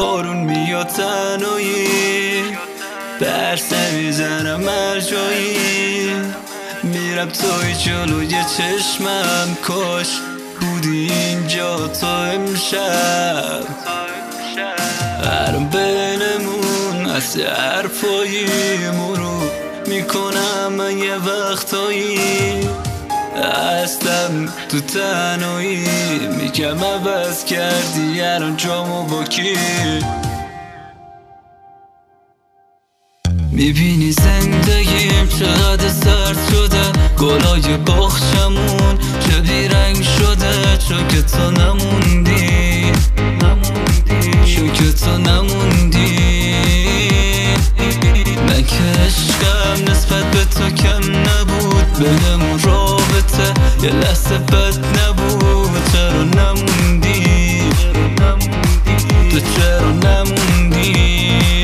بارون میاد تنهایی، برس نمیزنم هر جایی، میرم توی جلوی چشمم، کاش بودی اینجا تا امشب. هرم بینمون از حرفایی مرور میکنم من یه وقتایی، هستم تو تنهایی، میگم عوض کردی الان جامو با کی. میبینی زندگیم چقدر سرد شده، گلای باغچمون چه بیرنگ شده، چون که تو نموندی، چون که تو نموندی. من که عشقم نسبت به تو کم نبود، بینمون رابطه یه لحظه بد نبود. چرا نموندی، تو چرا نموندی؟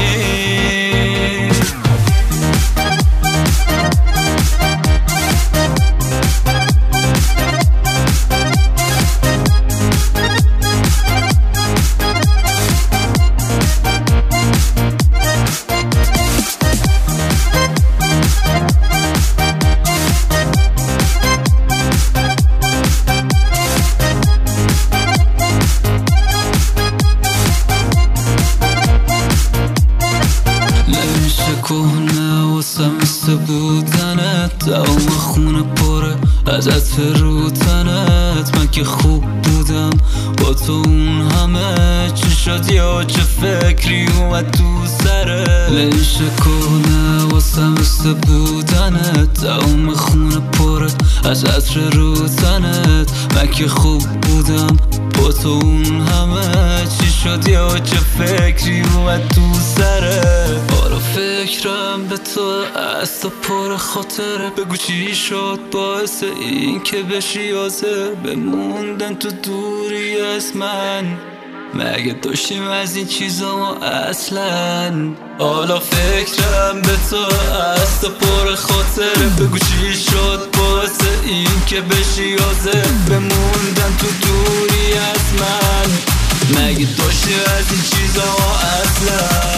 کهنه واسه مثل بودنت، تمام خونه پره ازت فروتنت. من که خوب بودم با تو اون همه، چی شد یا چه فکری اومد تو سره. نمیشه کهنه واسه مثل بودنت، تمام خونه پره ازت فروتنت. من که خوب بودم با تو اون همه، چی شد یا چه فکری اومد تو سره. حالا فکرم به تو از تو پر خاطره، بگو چی شد باعث این که بشی حاضر بموندن تو دوری از من، مگه داشتیم از این چیزا ما اصلا؟ حالا فکرم به تو از تو پر خاطره، بگو چی شد باعث این که بشی حاضر بموندن تو دوری از من، مگه داشتیم از این چیزا ما اصلا؟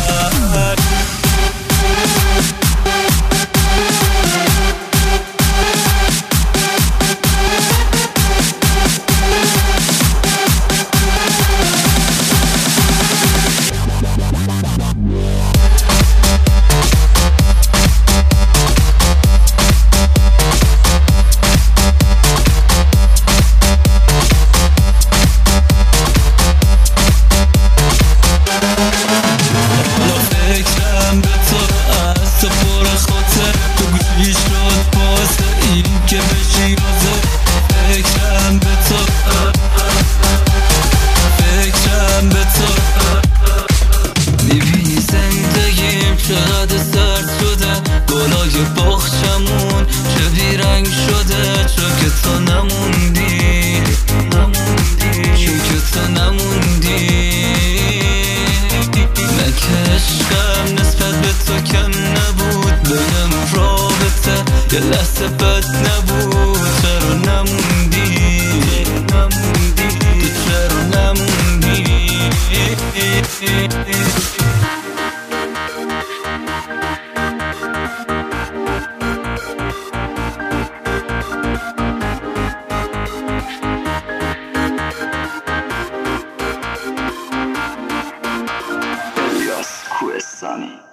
چقدر سرد شده، گلای باغچمون چه بیرنگ شده، چون که تو نموندی، چون که تو نموندی. من که عشقم نسبت به تو کم نبود، بینمون رابطه یه لحظه بد نبود. چرا نموندی، تو چرا نموندی؟ Elias Questani.